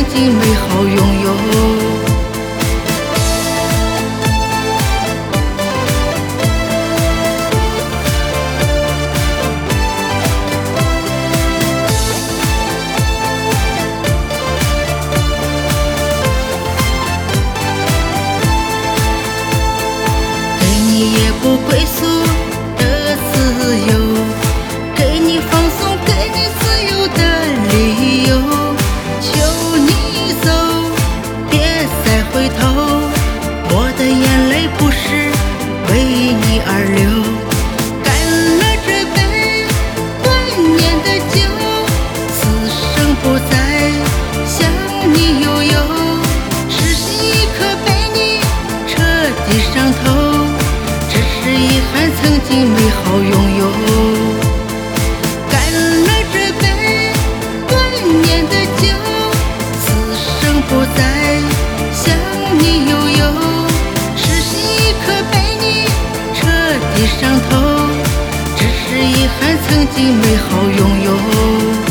经美好拥有。也不归宿的自由，给你放松，给你自由的理由。求你走，别再回头，我的眼泪不是为你而流。干了这杯怀念的酒，此生不再向你悠悠，痴心一刻被你彻底伤透。遗憾曾经美好拥有，干了这杯怀念的酒，此生不再向你悠悠，痴心一刻被你彻底伤透，只是遗憾曾经美好拥有。